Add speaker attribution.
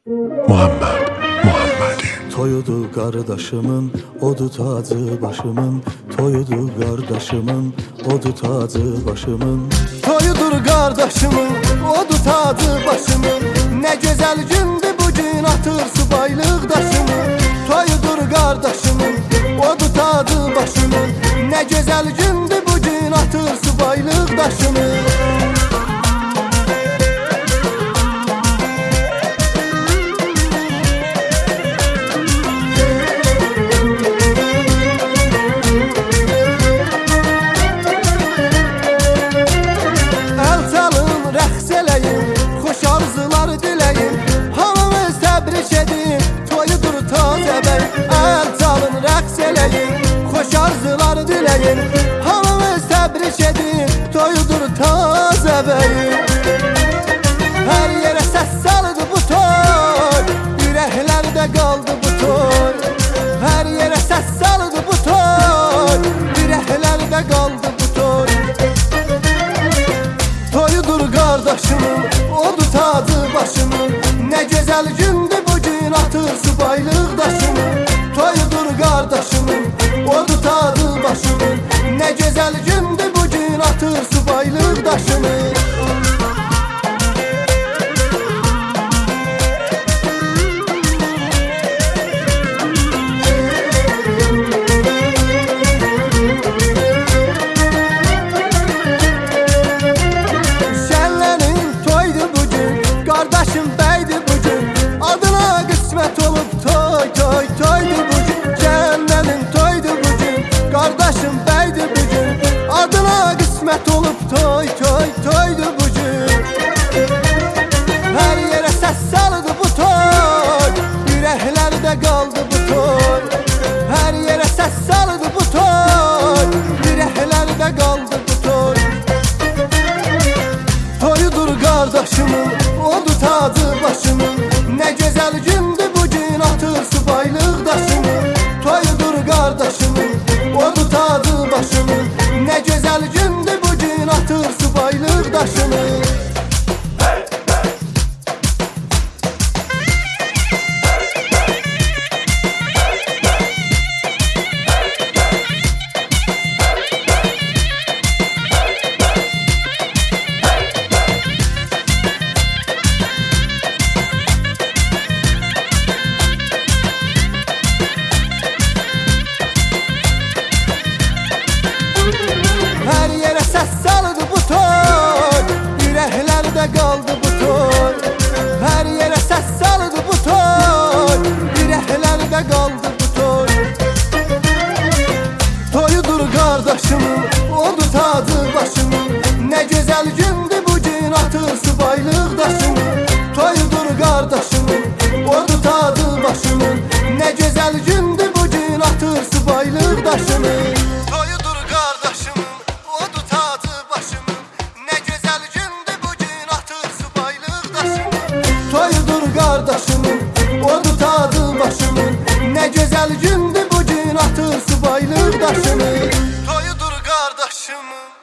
Speaker 1: Muhammed Muhammedi.
Speaker 2: Toyudu kardeşimin, odu tacı başımın. Toyudu kardeşimin, odu tacı başımın. Toyudur kardeşimin, odu tacı başımın. Ne güzel gündü bugün atır subaylık daşımın. Toyudur kardeşimin, odu tacı başımın. Ne güzel gündü bugün atır subaylık daşımın. Hamımız təbrik edin, toyudur taze beyim. Her yere ses saldı bu toy, yüreklerde kaldı bu toy. Her yere ses saldı bu toy, yüreklerde kaldı bu toy. Toyudur kardeşimin, odu tacı başımın. Ne güzel gündü bugün atır subaylık daşımın. Toyudur kardeşimin, odu tacı başımın. Ne güzel gündü bugün atır subaylık daşımın. Şenlerin toydu bugün, kardeşim beydi bugün. Adına kısmet olup toy toy toydu bugün. Şenlerin toydu bugün, kardeşim beydi bugün. Adına kısmet olup toy toy toydu bugün. Her yere ses saldı bu toy, yüreklerde kaldı bu toy. Her yere ses saldı bu toy, yüreklerde kaldı bu toy. Toyudur kardeşimin, odu tacı başımın. Ne güzel gündü bugün atır subaylık daşımın. Toyudur kardeşimin, odu tacı başımın. Ne güzel gündü bugün atır subaylık daşımın. Her yere ses saldı bu toy, yüreklerde kaldı bu toy. Her yere ses saldı bu toy, yüreklerde kaldı bu toy. Toyudur kardeşimin, odu tacı başımın. Ne güzel gündü bugün atır subaylık daşımın. Toyudur kardeşimin, odu tacı başımın. Ne güzel gündü bugün atır subaylık daşımın. Toyudur kardeşimin, odu tacı başımın. Ne güzel gündü bugün atır subaylık daşımın. Toyudur kardeşimin, odu tacı başımın. Ne güzel gündü bugün atır subaylık daşımın. Toyudur kardeşimin.